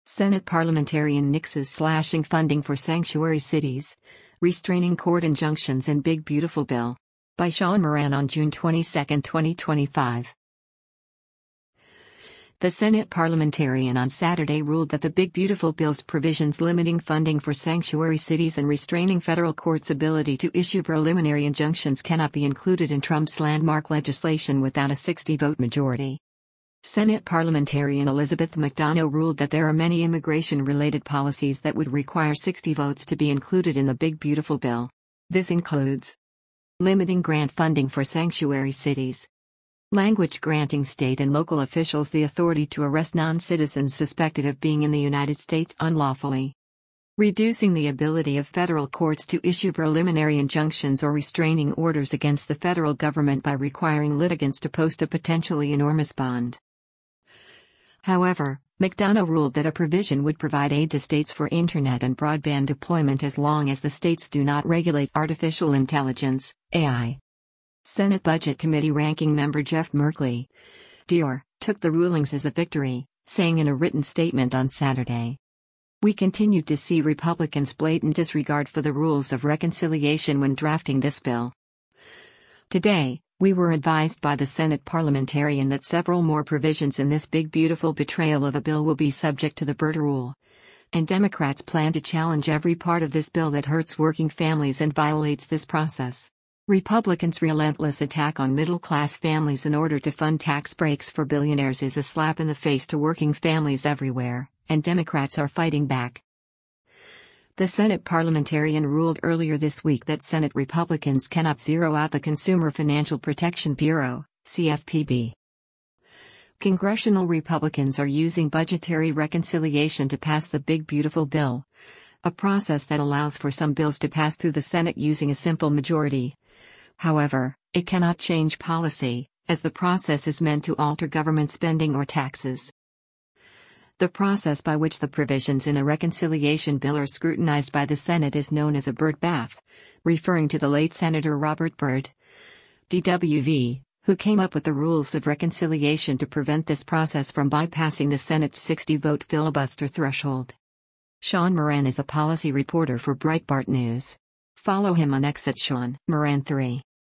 Senate parliamentarian nixes slashing funding for sanctuary cities, restraining court injunctions in Big Beautiful Bill. By Sean Moran on June 22, 2025. The Senate parliamentarian on Saturday ruled that the Big Beautiful Bill's provisions limiting funding for sanctuary cities and restraining federal courts' ability to issue preliminary injunctions cannot be included in Trump's landmark legislation without a 60-vote majority. Senate parliamentarian Elizabeth McDonough ruled that there are many immigration-related policies that would require 60 votes to be included in the Big Beautiful Bill. This includes limiting grant funding for sanctuary cities, language granting state and local officials the authority to arrest non-citizens suspected of being in the United States unlawfully, reducing the ability of federal courts to issue preliminary injunctions or restraining orders against the federal government by requiring litigants to post a potentially enormous bond. However, McDonough ruled that a provision would provide aid to states for internet and broadband deployment as long as the states do not regulate artificial intelligence, AI. Senate Budget Committee Ranking Member Jeff Merkley, DR, took the rulings as a victory, saying in a written statement on Saturday, "We continued to see Republicans' blatant disregard for the rules of reconciliation when drafting this bill. Today, we were advised by the Senate parliamentarian that several more provisions in this big beautiful betrayal of a bill will be subject to the Byrd rule. And Democrats plan to challenge every part of this bill that hurts working families and violates this process. Republicans' relentless attack on middle-class families in order to fund tax breaks for billionaires is a slap in the face to working families everywhere, and Democrats are fighting back." The Senate parliamentarian ruled earlier this week that Senate Republicans cannot zero out the Consumer Financial Protection Bureau, CFPB. Congressional Republicans are using budgetary reconciliation to pass the Big Beautiful Bill, a process that allows for some bills to pass through the Senate using a simple majority. However, it cannot change policy, as the process is meant to alter government spending or taxes. The process by which the provisions in a reconciliation bill are scrutinized by the Senate is known as a Byrd bath, referring to the late Senator Robert Byrd, DWV, who came up with the rules of reconciliation to prevent this process from bypassing the Senate's 60-vote filibuster threshold. Sean Moran is a policy reporter for Breitbart News. Follow him on X at Sean Moran 3.